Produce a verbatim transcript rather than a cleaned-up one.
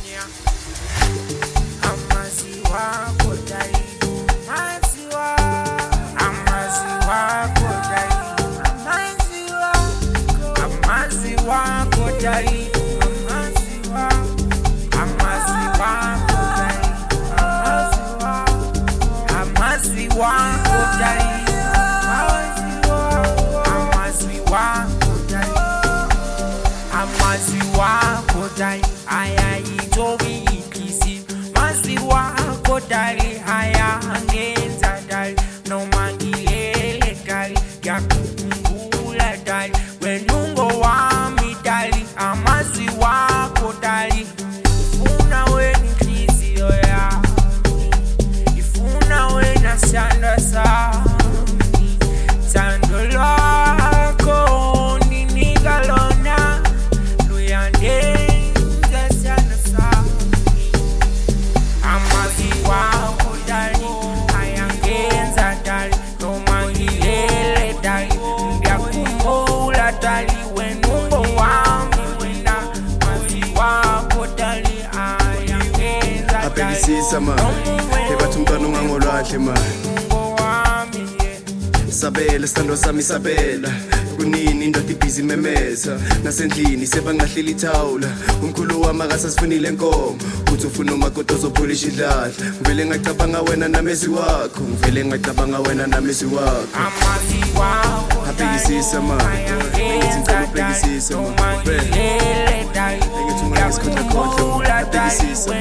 Sabela sithando sami sabela kunini indoda ibhizi memeza nasendlini sebangahleli ithawula umkhulu wami akasasifunile enkomo uthi ufuna umakoti ozopholisha idlala ngivele ngacabanga wena namezi wakho ngivele ngacabanga wena namezi wakho amazi wakho abhekisisa mama ngithi ngicela ubhekisisa mama ngithi ungayisikhotha khotha abhekisisa